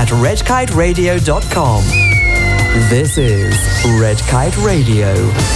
at redkiteradio.com. This is Red Kite Radio.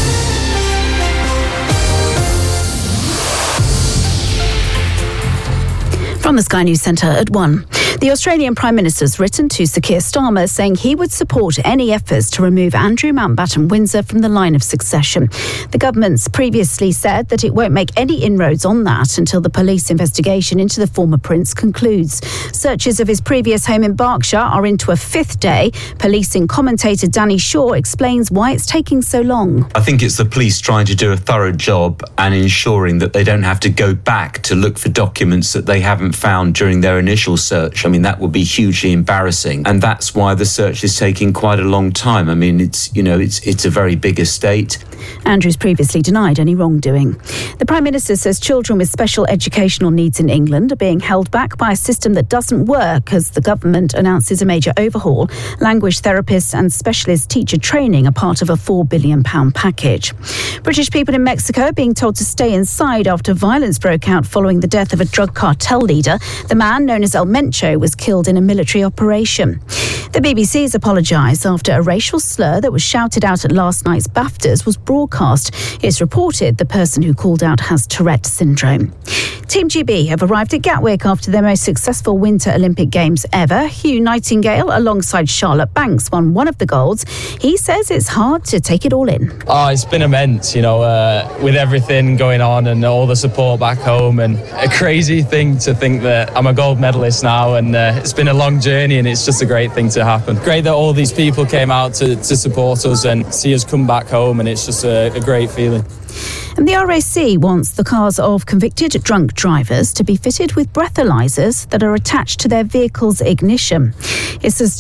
From the Sky News Centre at 1. The Australian Prime Minister's written to Sir Keir Starmer saying he would support any efforts to remove Andrew Mountbatten Windsor from the line of succession. The government's previously said that it won't make any inroads on that until the police investigation into the former prince concludes. Searches of his previous home in Berkshire are into a fifth day. Policing commentator Danny Shaw explains why it's taking so long. I think it's the police trying to do a thorough job and ensuring that they don't have to go back to look for documents that they haven't found during their initial search. I mean, that would be hugely embarrassing. And that's why the search is taking quite a long time. I mean, it's a very big estate. Andrew's previously denied any wrongdoing. The Prime Minister says children with special educational needs in England are being held back by a system that doesn't work as the government announces a major overhaul. Language therapists and specialist teacher training are part of a £4 billion package. British people in Mexico are being told to stay inside after violence broke out following the death of a drug cartel leader. The man, known as El Mencho, was killed in a military operation. The BBC's apologised after a racial slur that was shouted out at last night's BAFTAs was broadcast. It's reported the person who called out has Tourette syndrome. Team GB have arrived at Gatwick after their most successful Winter Olympic Games ever. Hugh Nightingale, alongside Charlotte Banks, won one of the golds. He says it's hard to take it all in. Oh, it's been immense, with everything going on and all the support back home, and a crazy thing to think that I'm a gold medalist now, and it's been a long journey, and it's just a great thing to happen. Great that all these people came out to support us and see us come back home, and it's just a great feeling. And the RAC wants the cars of convicted drunk drivers to be fitted with breathalyzers that are attached to their vehicle's ignition. It says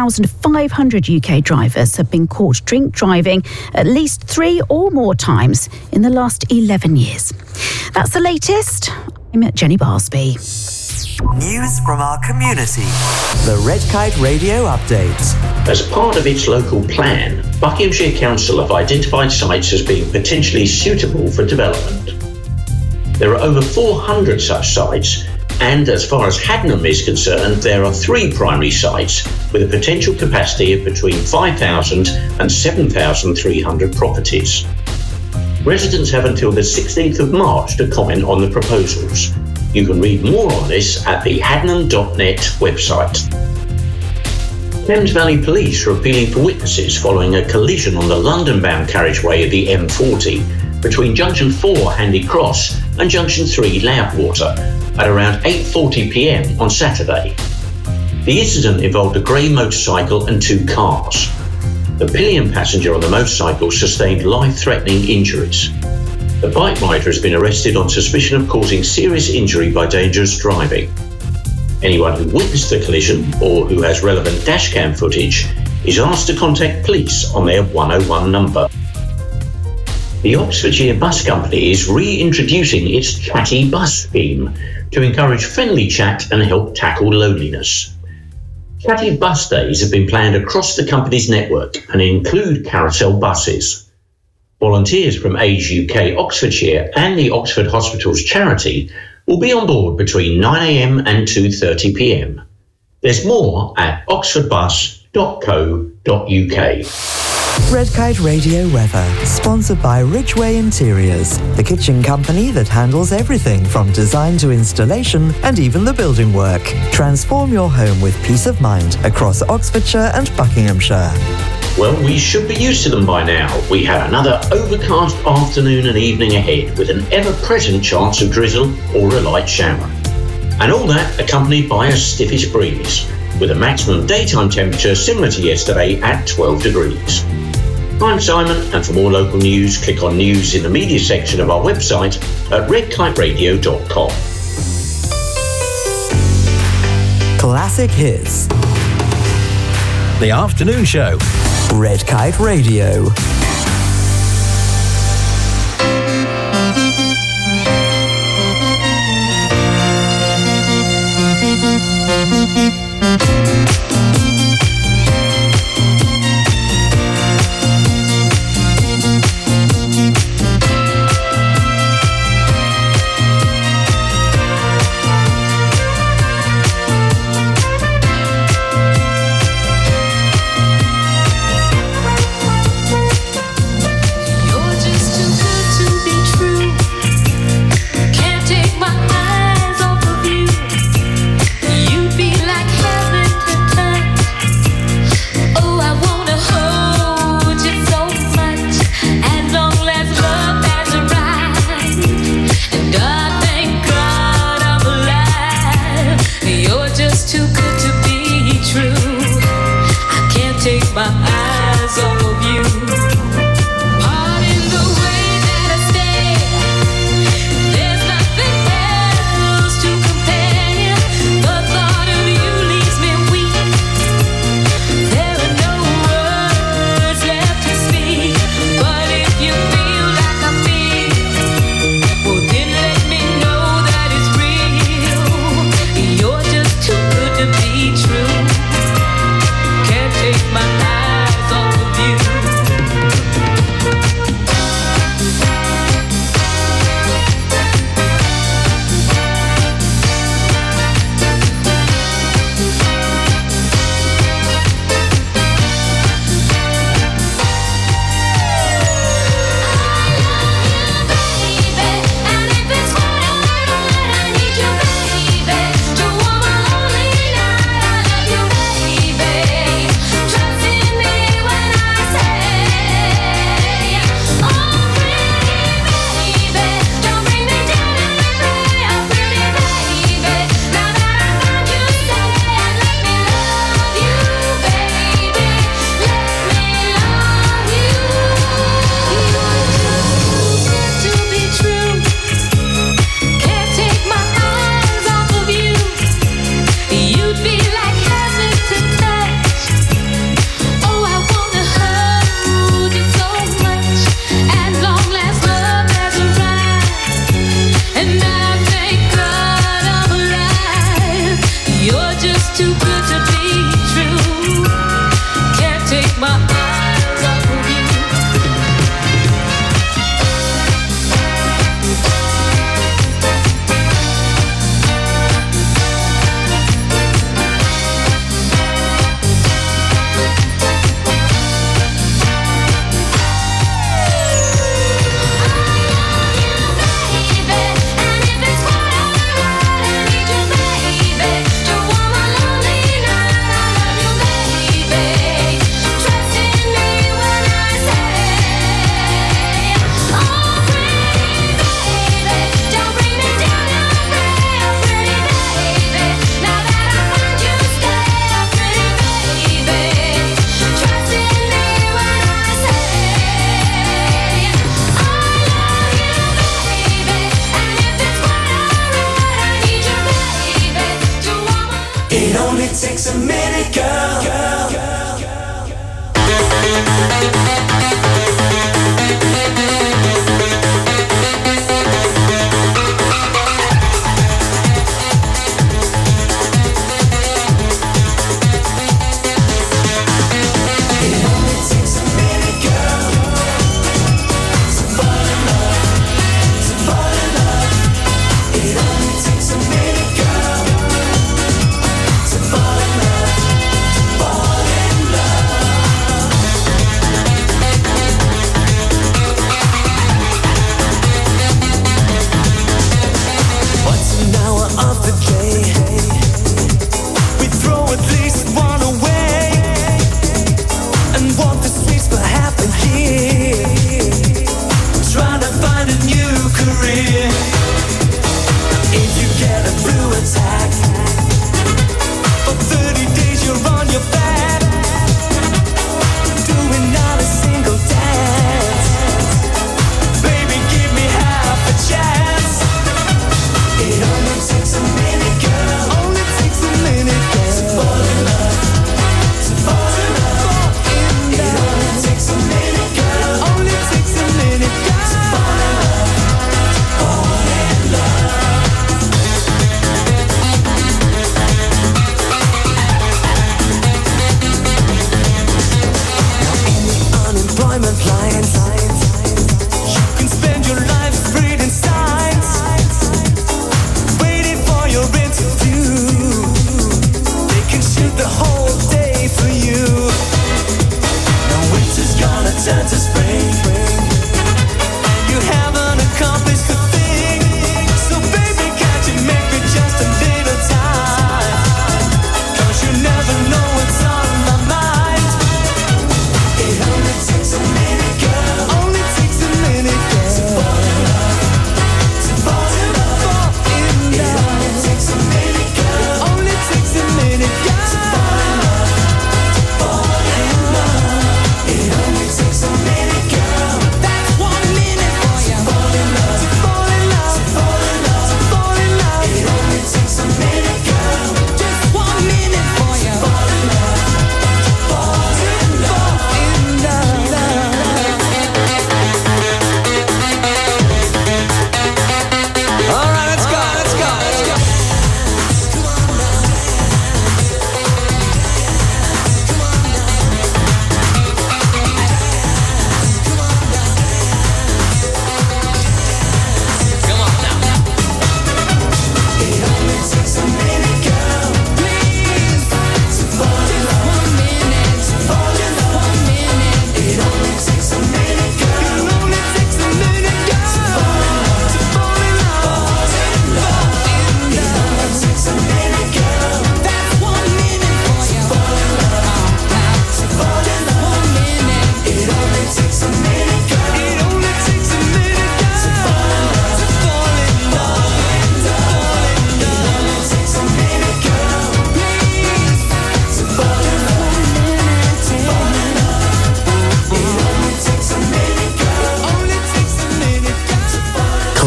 2,500 UK drivers have been caught drink driving at least 3 or more times in the last 11 years. That's the latest. I'm Jenny Barsby. News from our community. The Red Kite Radio Update. As part of its local plan, Buckinghamshire Council have identified sites as being potentially suitable for development. There are over 400 such sites, and as far as Haddenham is concerned, there are 3 primary sites with a potential capacity of between 5,000 and 7,300 properties. Residents have until the 16th of March to comment on the proposals. You can read more on this at the haddenham.net website. Thames Valley Police are appealing for witnesses following a collision on the London-bound carriageway of the M40 between Junction 4 Handy Cross and Junction 3 Loudwater at around 8:40 p.m. on Saturday. The incident involved a grey motorcycle and 2 cars. The pillion passenger on the motorcycle sustained life-threatening injuries. The bike rider has been arrested on suspicion of causing serious injury by dangerous driving. Anyone who witnessed the collision or who has relevant dashcam footage is asked to contact police on their 101 number. The Oxfordshire Bus Company is reintroducing its Chatty Bus scheme to encourage friendly chat and help tackle loneliness. Chatty Bus Days have been planned across the company's network and include carousel buses. Volunteers from Age UK Oxfordshire and the Oxford Hospitals charity will be on board between 9 a.m. and 2:30 p.m. There's more at oxfordbus.co.uk. Red Kite Radio weather, sponsored by Ridgeway Interiors, the kitchen company that handles everything from design to installation and even the building work. Transform your home with peace of mind across Oxfordshire and Buckinghamshire. Well, we should be used to them by now. We have another overcast afternoon and evening ahead with an ever-present chance of drizzle or a light shower. And all that accompanied by a stiffish breeze, with a maximum daytime temperature similar to yesterday at 12 degrees. I'm Simon, and for more local news, click on News in the Media section of our website at redkiteradio.com. Classic hits. The Afternoon Show. Red Kite Radio. my eyes off of you. Pardon the way that I stay. There's nothing else to compare. The thought of you leaves me weak. There are no words left to speak. But if you feel like I feel, well then let me know that it's real. You're just too good to be true. Can't take my eyes off of you.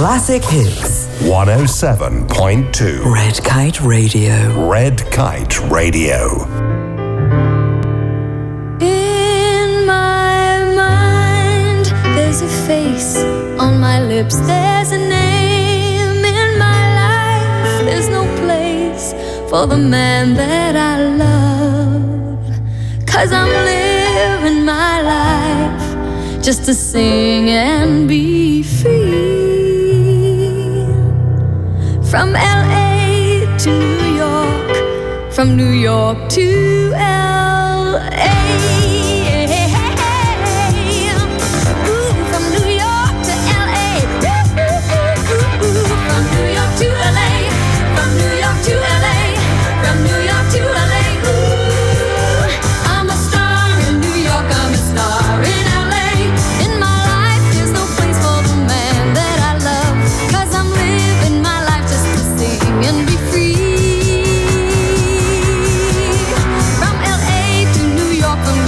classic hits. 107.2 Red Kite Radio. Red Kite Radio. In my mind, there's a face. On my lips, there's a name. In my life, there's no place for the man that I love. 'Cause I'm living my life just to sing and be free. From LA to New York, from New York to LA. Ooh, from New York to LA. From New York to LA. From New York to LA. From New York to LA. Ooh, I'm a star in New York. I'm a star in LA. In my life, there's no place for the man that I love. 'Cause I'm living my life just to sing and be free. From LA to New York, from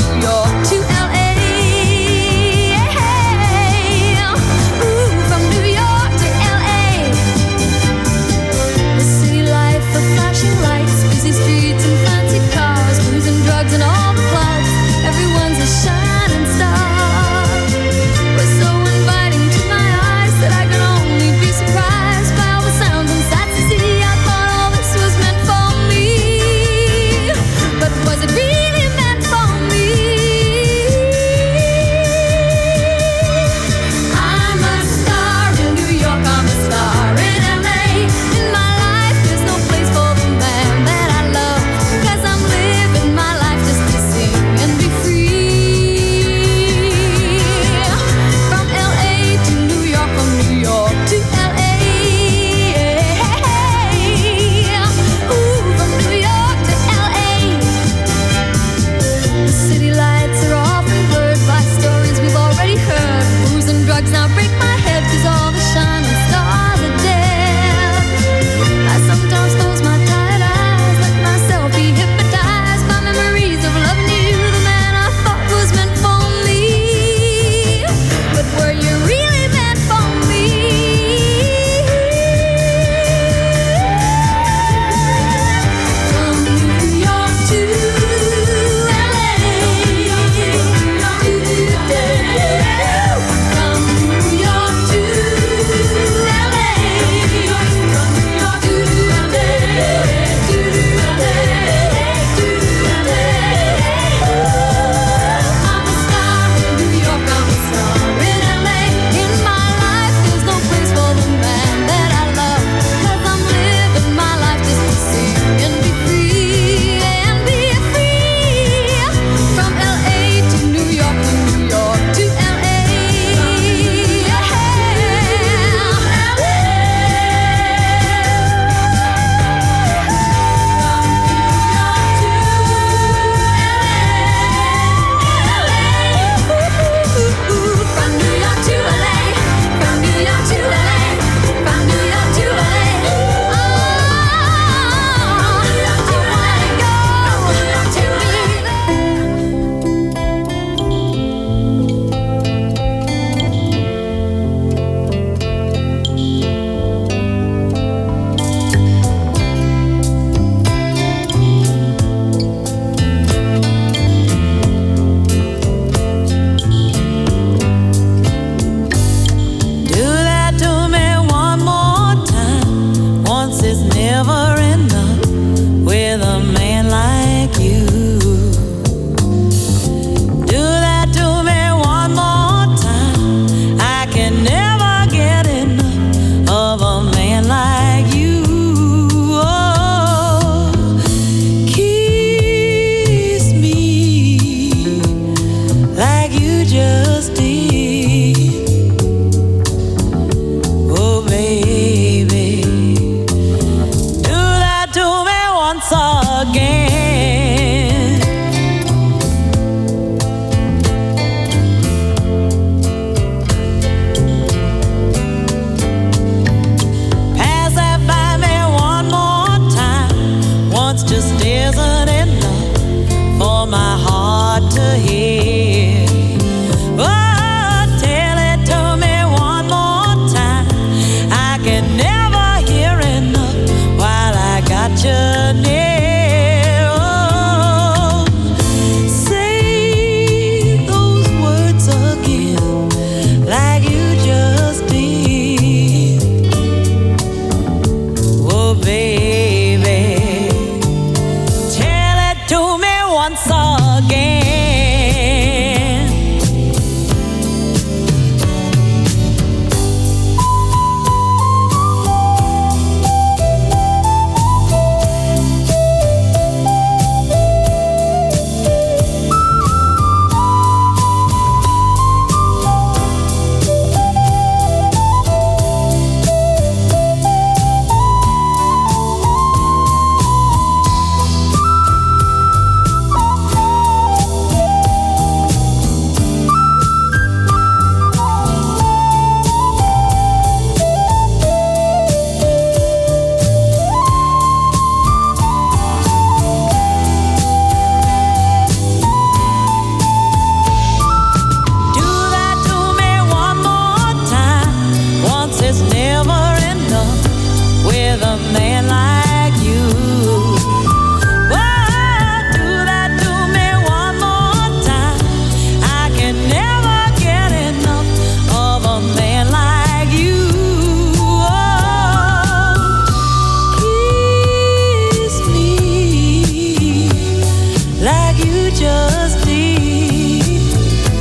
just please.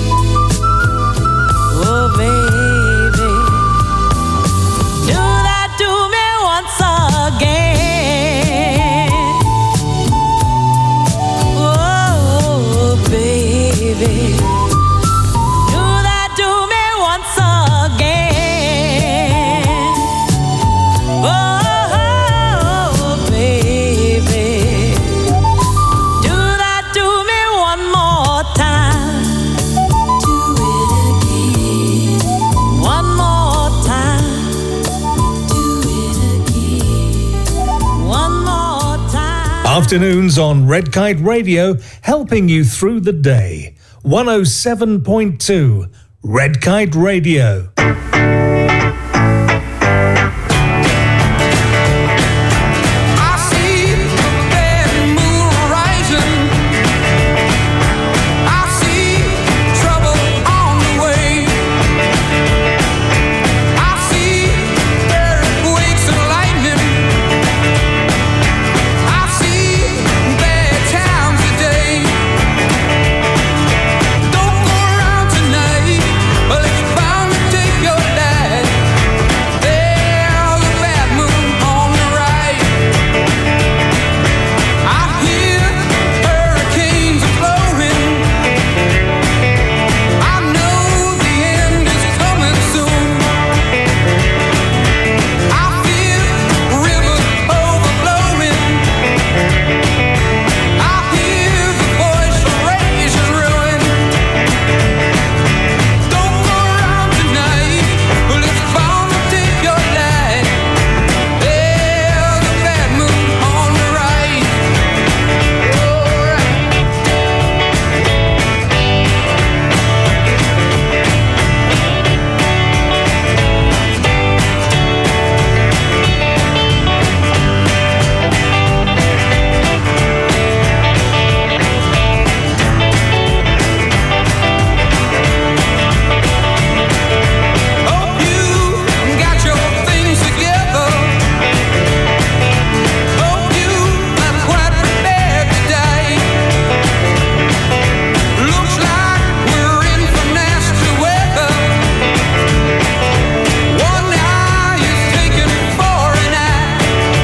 Oh, baby, do that to me once again. Oh, baby, do that to me once again. Oh, baby, do that to me one more time. Do it again. One more time. Do it again. One more time. Afternoons on Red Kite Radio, helping you through the day. 107.2 Red Kite Radio. I see the bad moon rising. I see trouble on the way. I see earthquakes and lightning. I see bad times today. Don't go around tonight, but it's bound to take your life. There's a bad moon on the right. I hear hurricanes are blowing. I know the end is coming soon. I feel rivers overflowing. I hear the voice of rage and ruin. Don't go around tonight, but it's bound to take your life. There's a bad moon on the right. Hope you got your things together. Hope you are quite prepared today. Looks like we're in for nasty weather. One eye is taken for an eye.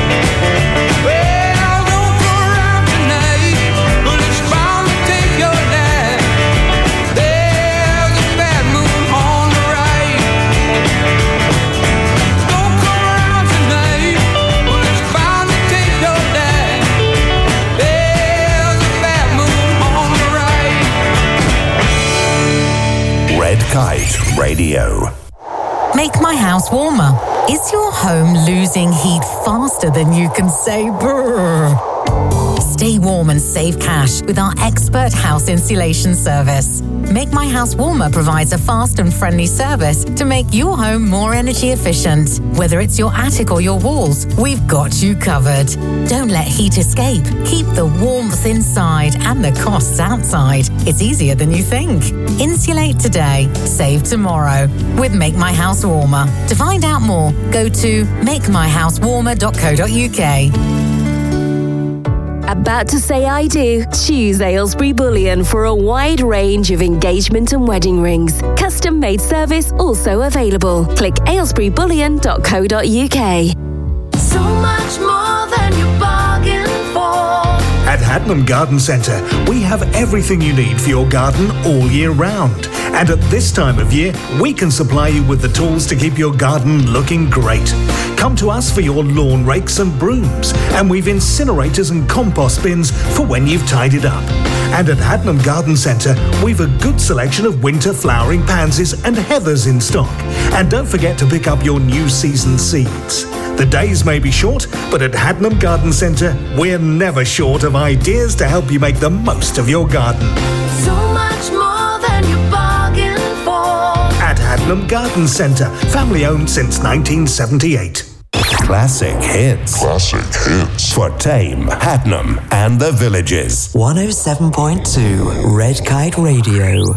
Well, don't go around tonight, but it's bound to take your life. There's a bad moon on the right. Don't go around tonight, but it's bound to take your life. There's a bad moon on the right. Red Kite Radio. Make my house warmer. Is your home losing heat faster than you can say brrr? Stay warm and save cash with our expert house insulation service. Make My House Warmer provides a fast and friendly service to make your home more energy efficient. Whether it's your attic or your walls, we've got you covered. Don't let heat escape. Keep the warmth inside and the costs outside. It's easier than you think. Insulate today, save tomorrow with Make My House Warmer. To find out more, go to makemyhousewarmer.co.uk. About to say I do? Choose Aylesbury Bullion for a wide range of engagement and wedding rings. Custom made service also available. Click aylesburybullion.co.uk. So much more than you bargained for. At Hadnam Garden Centre, we have everything you need for your garden all year round. And at this time of year, we can supply you with the tools to keep your garden looking great. Come to us for your lawn rakes and brooms, and we've incinerators and compost bins for when you've tidied up. And at Hadnam Garden Centre, we've a good selection of winter flowering pansies and heathers in stock. And don't forget to pick up your new season seeds. The days may be short, but at Hadnam Garden Centre, we're never short of ideas to help you make the most of your garden. So much more than you bargained for. At Hadnam Garden Centre, family owned since 1978. Classic hits. Classic hits. For Tame, Hadnam, and the Villages. 107.2 Red Kite Radio.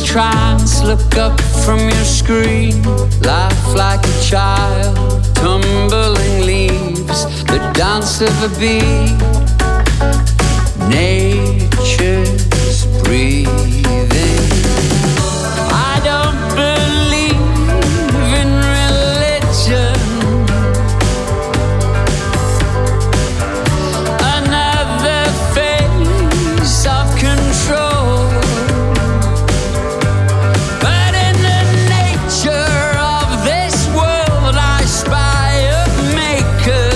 trance, look up from your screen, laugh like a child, tumbling leaves, the dance of a bee, nature's breathing. I don't believe in religion. Another phase of control. But in the nature of this world, I spy a maker.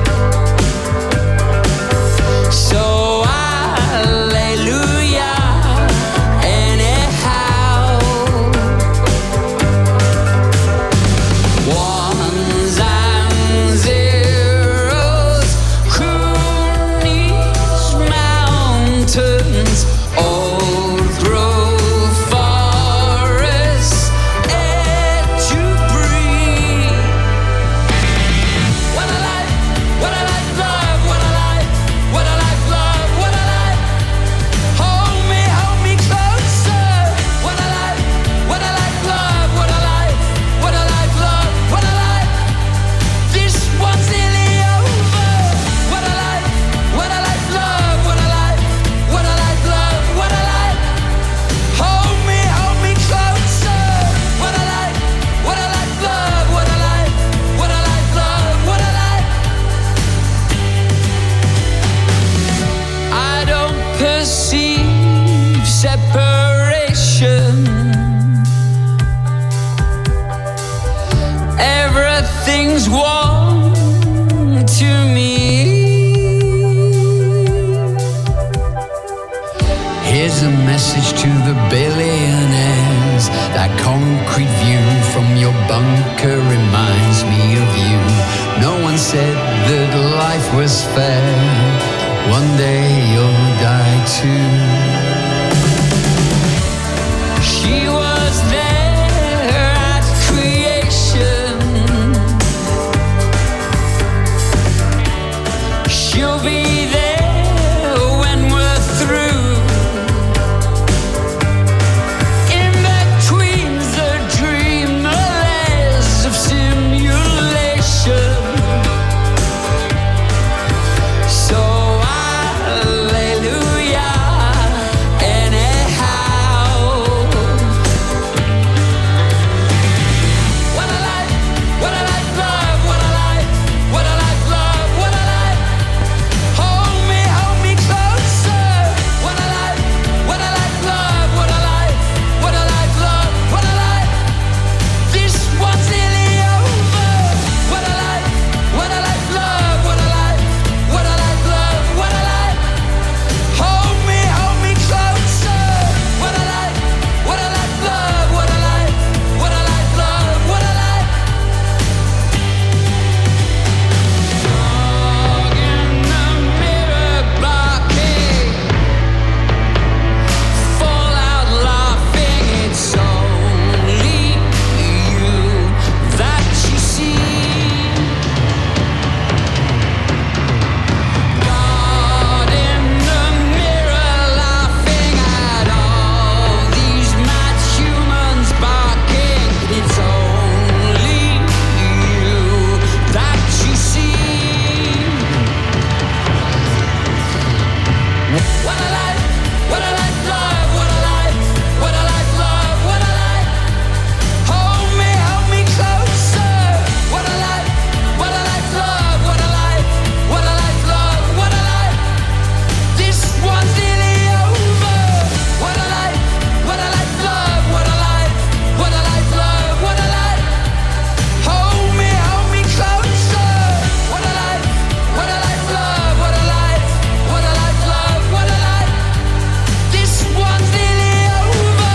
So hallelujah, anyhow. Ones and zeros, who needs mountains, old growth forests, air to breathe. What a life, what a life, love, what a life, what a life, love, what a life. Hold me closer. What a life, what a life, love, what a life, what a life, love, what a life. This one's nearly over. What a life, what a life, love, what a life, what a life, love, what a life. Hold me closer. What a life, what a life, love, what a life, what a life, love, what a life. I don't perceive separation. Everything's one to me. Here's a message to the billionaires. That concrete view from your bunker reminds me of you. No one said that life was fair. One day you'll die too. She was there at creation. She'll be there when we're through. In between the dreamless of simulation. So hallelujah, anyhow. What a life, what a life, love, what a life, what a life, love, what a life. Hold me closer. What a life, what a life, love, what a life, what a life, love, what a life. This one's nearly over. What a life, what a life, love, what a life, what a life, love, what a life. Hold me closer. What a life, what a life, love, what a life, what a life, love, what a life. Dog in the mirror blocking, fall out laughing. It's only you that you see. God in the mirror laughing at all these mad humans barking. It's only you that you see. What a life, what a life, love, what a life, what a life, love, what a life. Hold me closer. What a life, what a life, love, what a life, what a life, love, what a life. This one's nearly over. What a life, what a life, love, what a life, what a life, love, what a life. Hold me closer. What a life, what a life, love, what a life, what a life, love, what a life. This one's nearly over.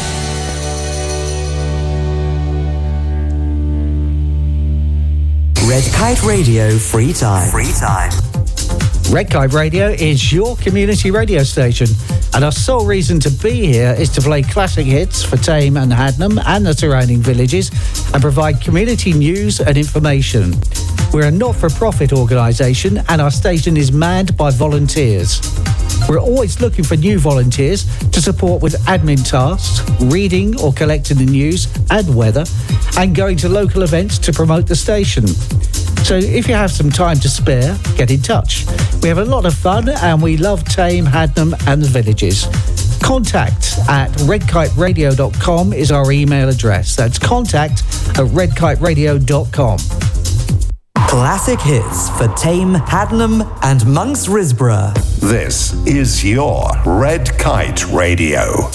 Red Kite Radio Free Time. Red Kite Radio is your community radio station, and our sole reason to be here is to play classic hits for Tame and Hadnam and the surrounding villages and provide community news and information. We're a not-for-profit organisation and our station is manned by volunteers. We're always looking for new volunteers to support with admin tasks, reading or collecting the news and weather, and going to local events to promote the station. So if you have some time to spare, get in touch. We have a lot of fun and we love Tame, Hadnam and the villages. Contact at redkiteradio.com is our email address. That's contact@redkiteradio.com. Classic hits for Tame, Hadnam and Monks Risborough. This is your Red Kite Radio.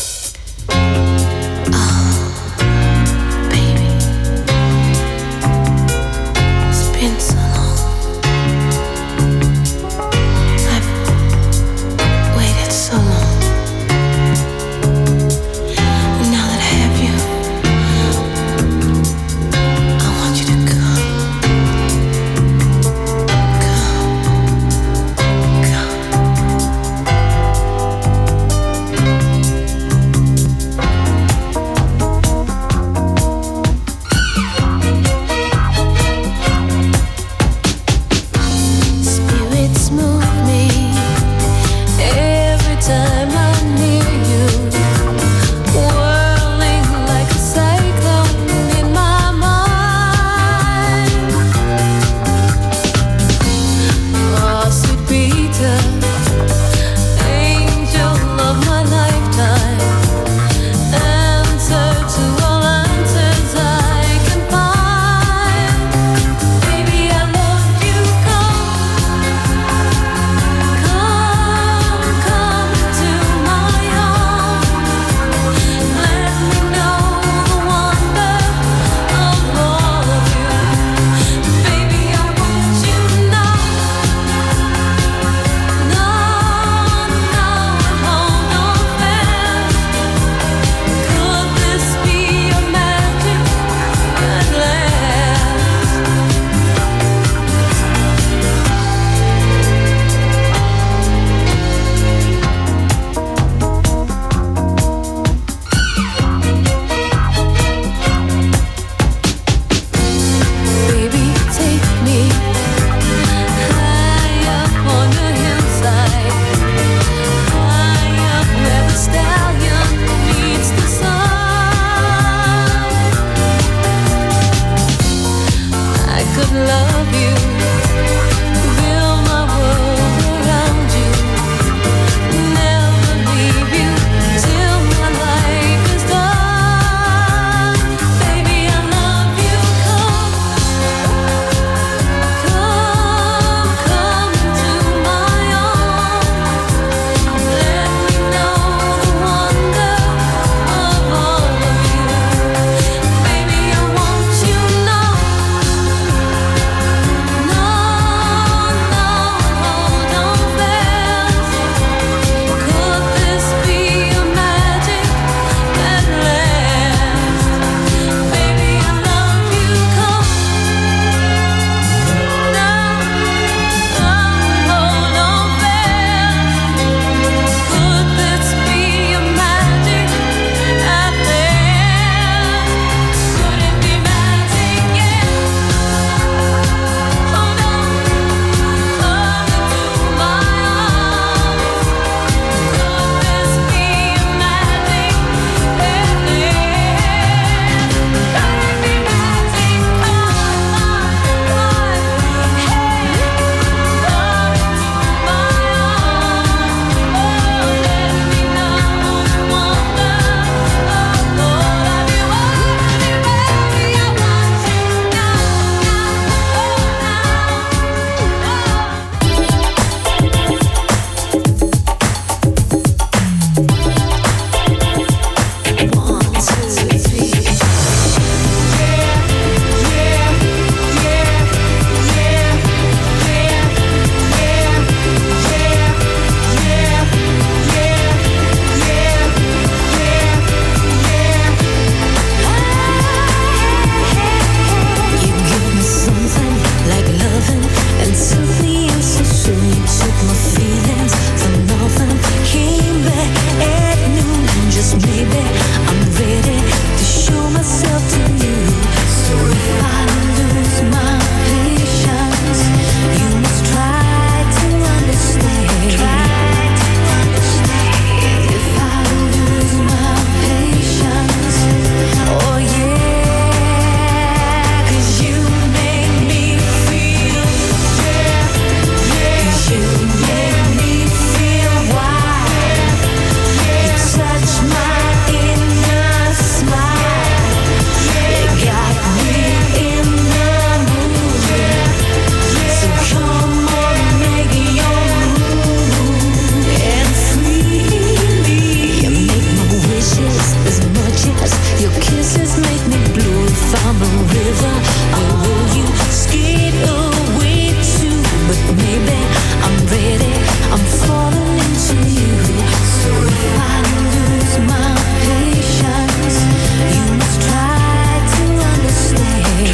found the river. Where will you skate away to? But maybe I'm ready, I'm falling into you. So if I lose my patience, you must try to understand.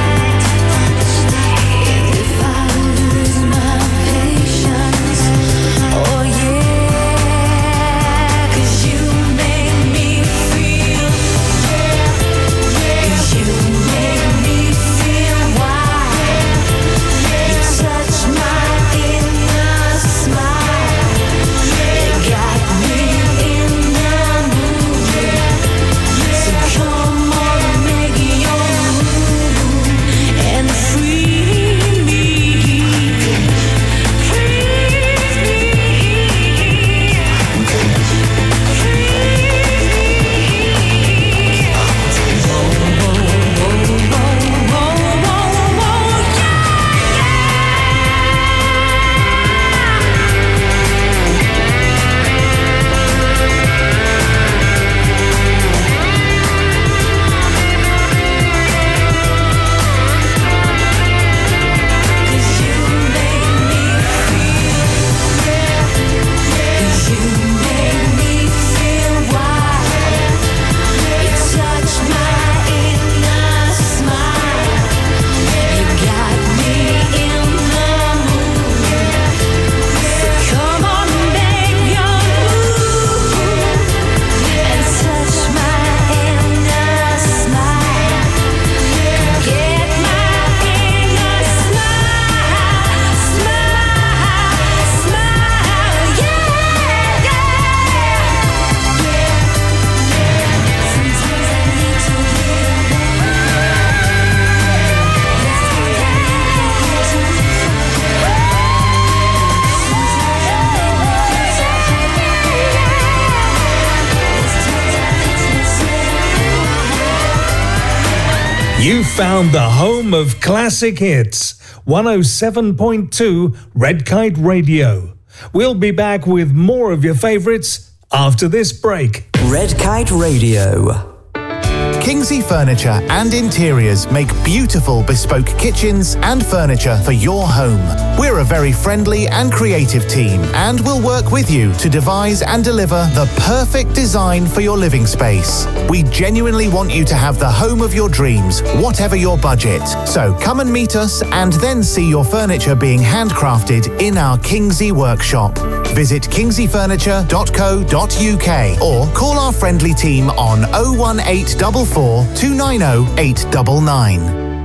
If I lose my patience, oh yeah, 'cause you make me feel, you make me feel wild. You touch my inner smile. You got me in the mood. So come on, make your move and free me. You found the home of classic hits, 107.2 Red Kite Radio. We'll be back with more of your favourites after this break. Red Kite Radio. Kingsley Furniture and Interiors make beautiful bespoke kitchens and furniture for your home. We're a very friendly and creative team and we'll work with you to devise and deliver the perfect design for your living space. We genuinely want you to have the home of your dreams, whatever your budget. So come and meet us and then see your furniture being handcrafted in our Kingsley workshop. Visit kingsleyfurniture.co.uk or call our friendly team on 01844 290 899.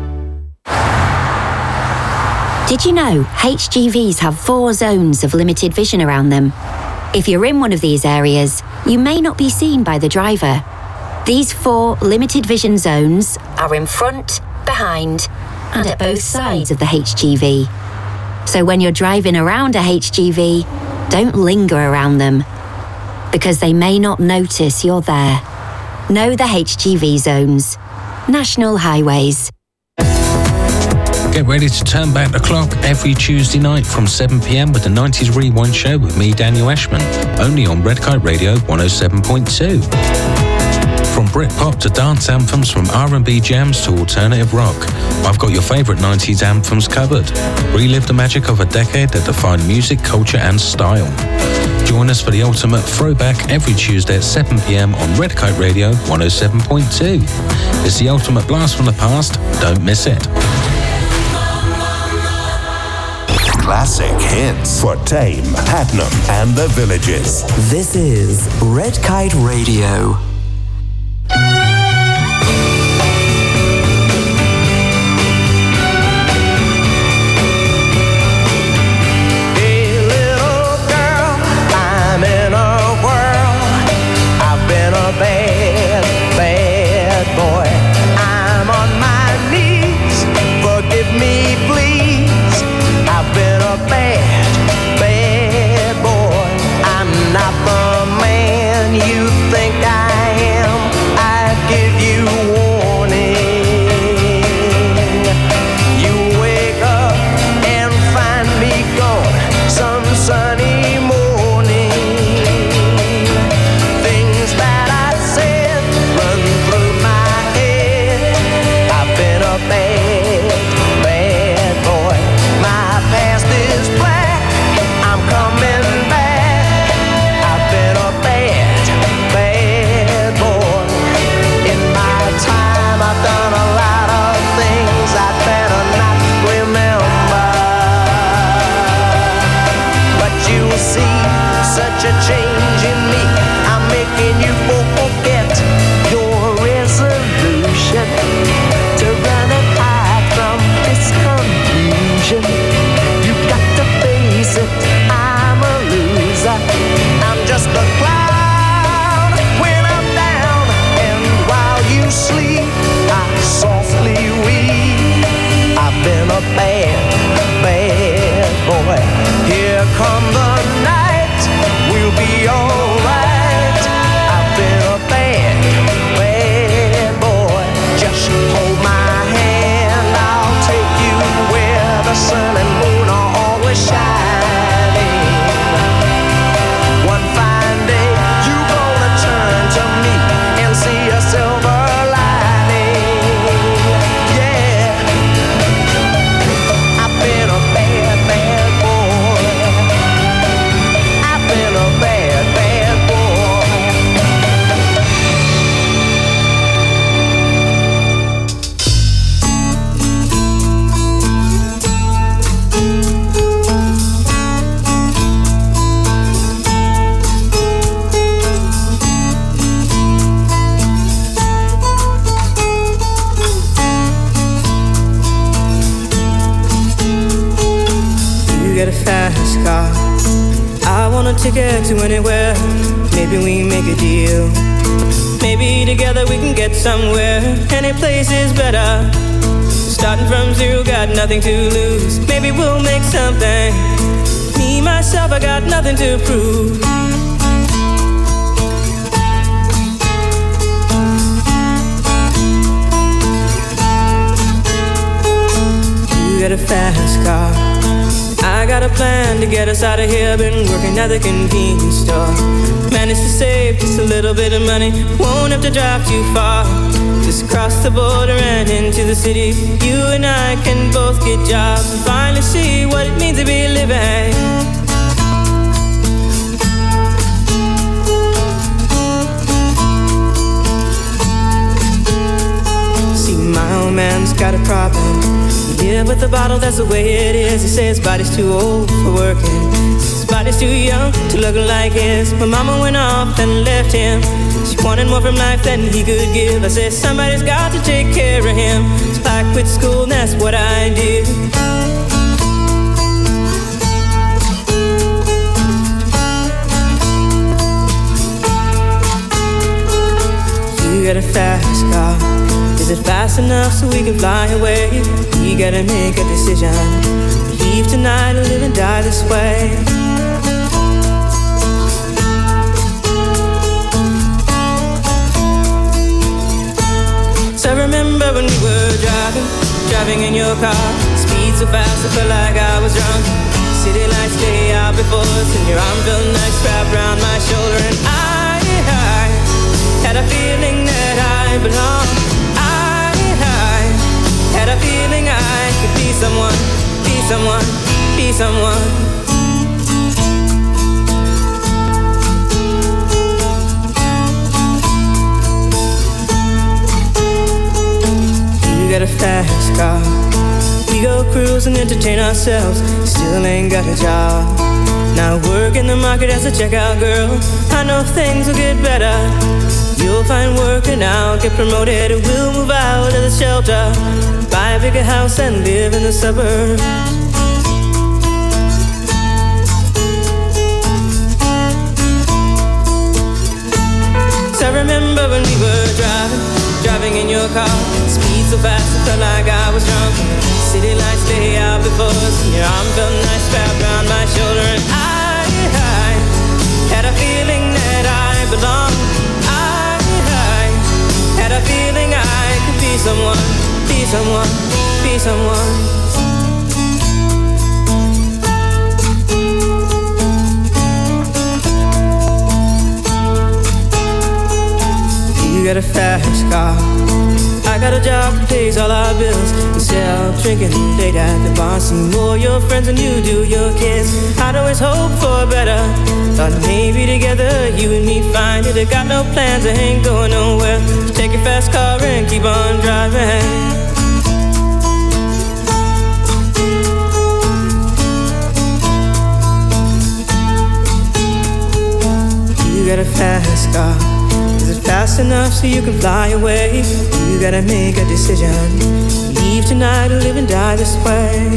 Did you know HGVs have 4 zones of limited vision around them? If you're in one of these areas, you may not be seen by the driver. These 4 limited vision zones are in front, behind, and at both sides of the HGV. So when you're driving around a HGV, don't linger around them, because they may not notice you're there. Know the HGV zones. National Highways. Get ready to turn back the clock every Tuesday night from 7 p.m. with the 90s Rewind Show with me, Daniel Ashman, only on Red Kite Radio 107.2. From Britpop to dance anthems, from R&B jams to alternative rock, I've got your favourite 90s anthems covered. Relive the magic of a decade that defined music, culture and style. Join us for the ultimate throwback every Tuesday at 7 p.m. on Red Kite Radio 107.2. It's the ultimate blast from the past. Don't miss it. Classic hits for Tame, Hadnam and the Villages. This is Red Kite Radio. Bad boy, I'm not the man you think I fast car. I want a ticket to anywhere. Maybe we make a deal. Maybe together we can get somewhere. Any place is better. Starting from zero, got nothing to lose. Maybe we'll make something. Me, myself, I got nothing to prove. You got a fast car. I got a plan to get us out of here. Been working at the convenience store. Managed to save just a little bit of money. Won't have to drive too far. Just cross the border and into the city. You and I can both get jobs and finally see what it means to be living. See, my old man's got a problem. He live with a bottle, that's the way it is. He says his body's too old for working. His body's too young to look like his. My mama went off and left him. She wanted more from life than he could give. I said somebody's got to take care of him. So I quit school and that's what I did. You got a fast car. Is it fast enough so we can fly away? We gotta make a decision. Leave tonight or live and die this way. So I remember when we were driving in your car. Speed so fast I felt like I was drunk. City lights lay out before us, and your arm felt nice wrapped around my shoulder. And I had a feeling that I belonged. I had a feeling I could be someone, be someone, be someone. You got a fast car. We go cruise and entertain ourselves. Still ain't got a job. Now work in the market as a checkout girl. I know things will get better. You'll find work and I'll get promoted. We'll move out of the shelter, buy a bigger house and live in the suburbs. So I remember when we were driving in your car. Speed so fast I felt like I was drunk. City lights lay out before us, and your arm felt nice wrapped around my shoulder. And I had a feeling that I belonged. Had a feeling I could be someone, be someone, be someone. You got a fast car. I got a job that pays all our bills. We sell drinking late at the bar. See more your friends than you do your kids. I'd always hope for better. Thought maybe together you and me find it. I got no plans, I ain't going nowhere. Just take your fast car and keep on driving. You got a fast car. Is it fast enough so you can fly away? You gotta make a decision. Leave tonight or live and die this way.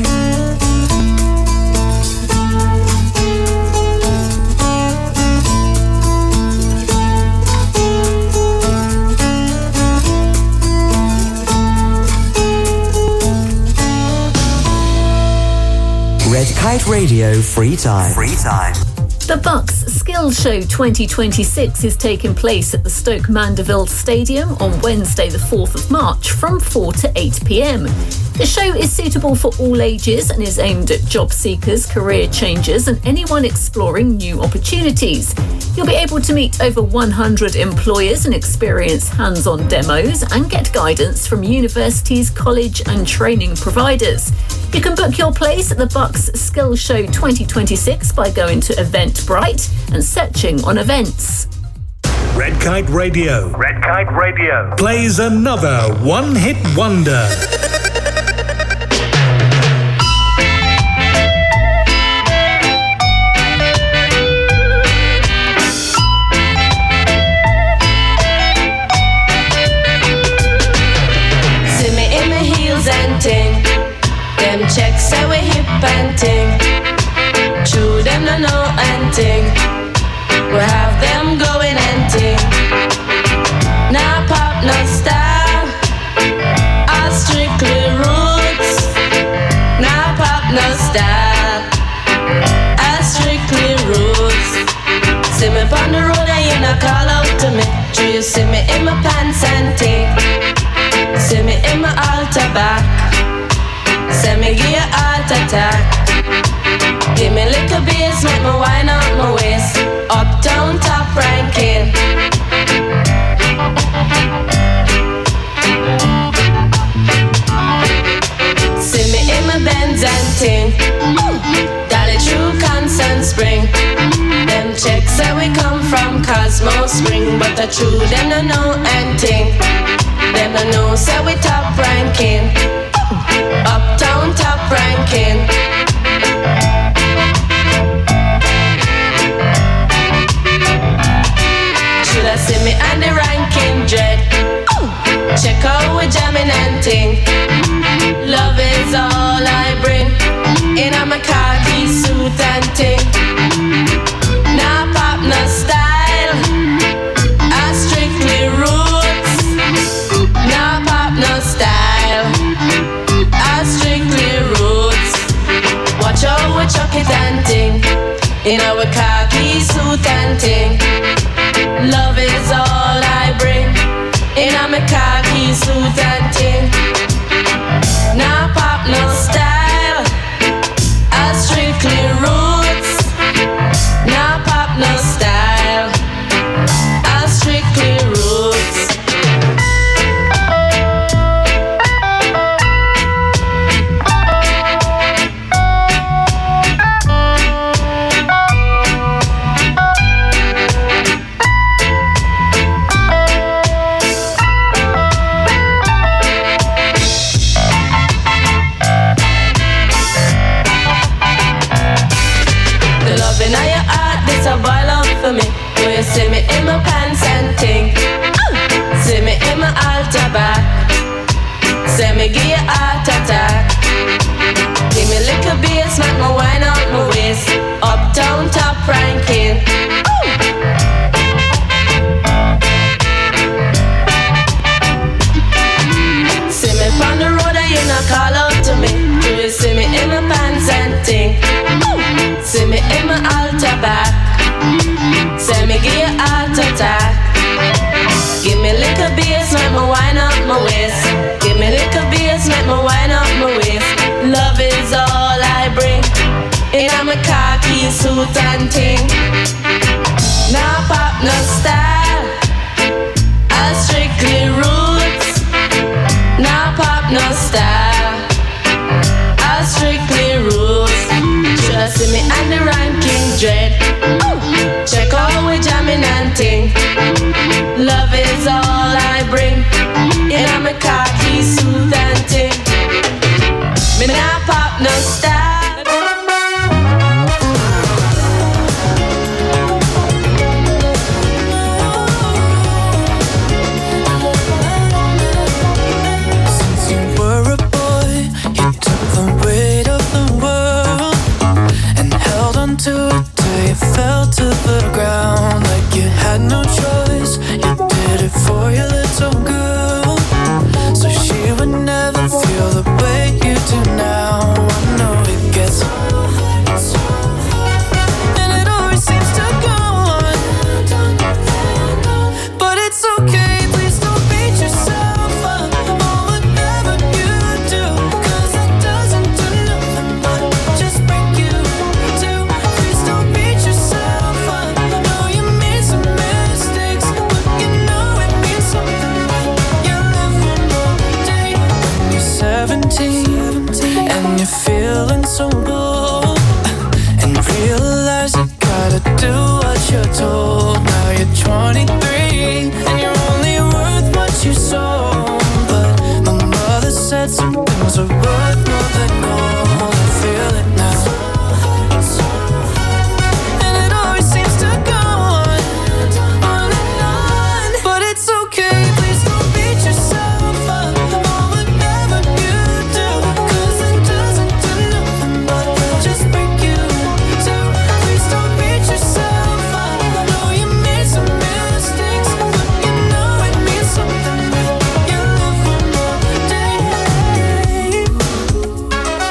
Red Kite Radio Free Time. Free Time. The Bucks Skills Show 2026 is taking place at the Stoke Mandeville Stadium on Wednesday the 4th of March from 4 to 8 p.m. The show is suitable for all ages and is aimed at job seekers, career changers and anyone exploring new opportunities. You'll be able to meet over 100 employers and experience hands-on demos and get guidance from universities, college and training providers. You can book your place at the Bucks Skills Show 2026 by going to Eventbrite and searching on events. Red Kite Radio. Red Kite Radio plays another one-hit wonder. See me in my heels and ting. Them checks say we hip and ting. altar back. Send me give you heart attack. Give me little bass, make me wine up my waist. Uptown top ranking. See me in my Benz and ting. Dolly true Constant Spring. Them checks say we come from Cosmo Spring, but the true them no know anything. Them no know say we top ranking. Uptown top ranking. Should I see me on the ranking dread? Check out we jamming and ting. Love is all I bring. In a my khaki suit and ting. Nah pop, no style. I strictly roots. Nah pop, no style. I strictly roots. Watch out we chuck it and ting. In our khaki suit and ting. Love is all I bring. In a my khaki suit and ting. Nah pop, no style. I strictly roots. Nah pop, no style. I strictly roots. See me in my pants and ting. See me in my altar back. See me give you heart attack. Give me little bass, make me wine out my waist. Uptown top ranking. See me from the road and you not call out to me. Do you see me in my pants and ting? See me in my altar back. Say me give you heart attack. Give me little bass, make me wine up my waist. Give me little bass, make me wine up my waist. Love is all I bring. In a my khaki suit and ting. Nah pop, no style. I strictly roots. Nah pop, no style. I strictly roots. Should I see me on the ranking dread? Check out we jamming and ting. Love is all I bring. In a my khaki suit and ting. Me nah pop no style. Since you were a boy, you took the weight of the world and held on to it till you fell to the ground like you had no choice. You did it for your little girl, so she would never feel the way you do now. I know it gets so hard, and it always seems to go on, but it's okay, please don't beat yourself up on whatever you do, 'cause it doesn't do nothing but just break you too. Please don't beat yourself up. Know you made some mistakes, but you know it means something when you live one more day. When you're 17 and you're feeling so bold and realize you gotta do what you're told. Now you're 23 and you're only worth what you sold, but my mother said some things are worth more than gold. I feel it now, and it always seems to go on and on, but it's okay, please don't beat yourself up on whatever you do, 'cause it doesn't do nothing but just break you too. Please don't beat yourself up. Know you made some mistakes, but you know it means something when you live one more day.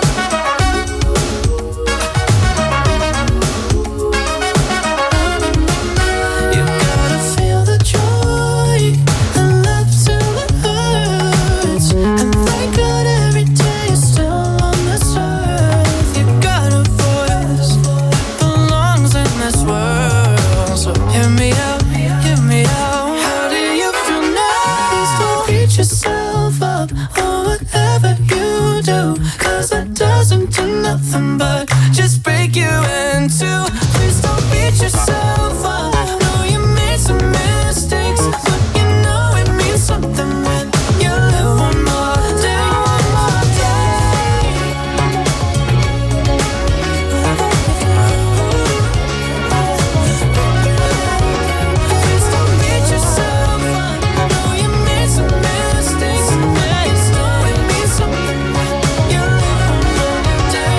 nothing but just break you in two. Please don't beat yourself up. No, you made some mistakes, but you know it means something when you live one more day. Please don't beat yourself up. No, you made some mistakes, and you know it means something when you live one more day.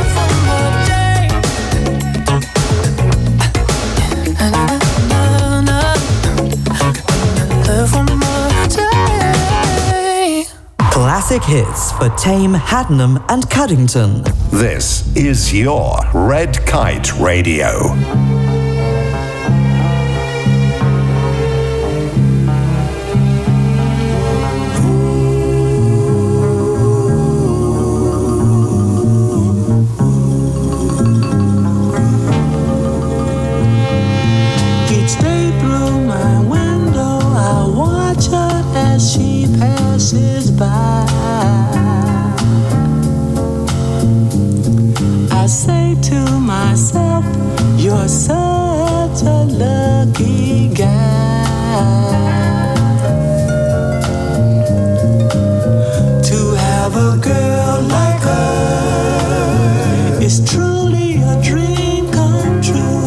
Live one more day. Classic hits for Tame, Haddenham and Cuddington. This is your Red Kite Radio. Each day through my window, I watch her as she passes by. I say to myself, you're such a lucky guy to have a girl like her. Is truly a dream come true.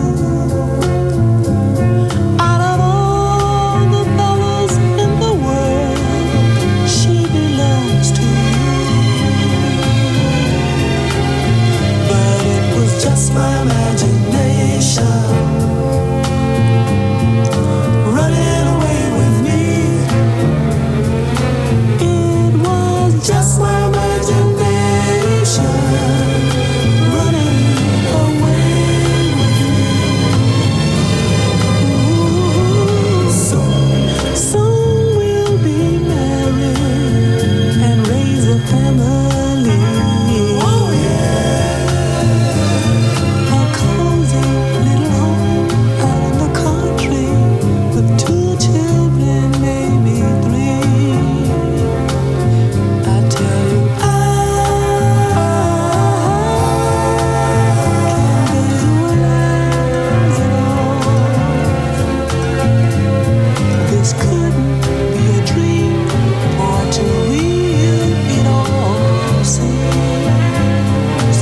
Out of all the fellas in the world, she belongs to you. But it was just my imagination running away with me. It was just my imagination running away with me. Soon we'll be married and raise a family. Oh yeah. A cozy little home out in the country with 2 children, maybe 3. I tell you, I can't visualize it all. This couldn't be a dream or too real. It all seems,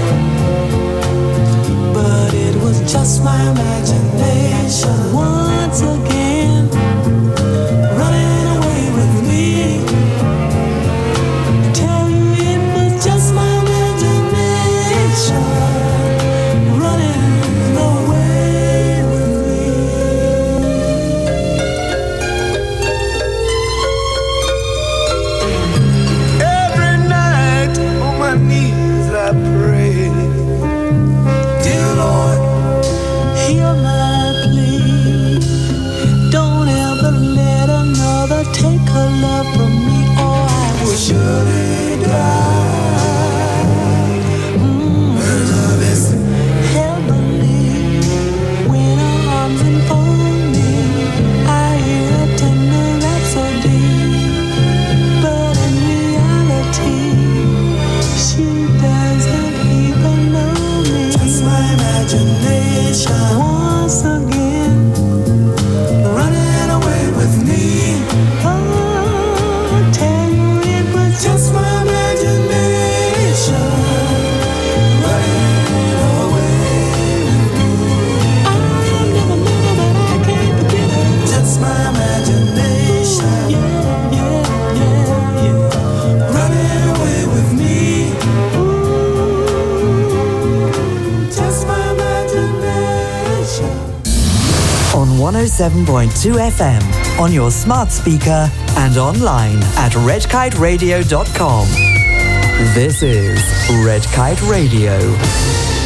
but it was just my imagination once again running away with me. Tell you it was just my imagination running away with me. Every night on my knees I pray, dear Lord, hear my plea. Don't ever let another take her love from me, or I will surely die. Love is heavenly when her arms enfold me. I hear a tender rhapsody, but in reality, she doesn't even know me. Just my imagination once again running away with me. Oh, tell you it was just my imagination running away with me. I'll never, never, but I can't forget it. Just my imagination. Yeah, yeah, yeah, yeah. Running away with me. Ooh, just my imagination. On 107.2 FM, on your smart speaker and online at redkiteradio.com. This is Red Kite Radio.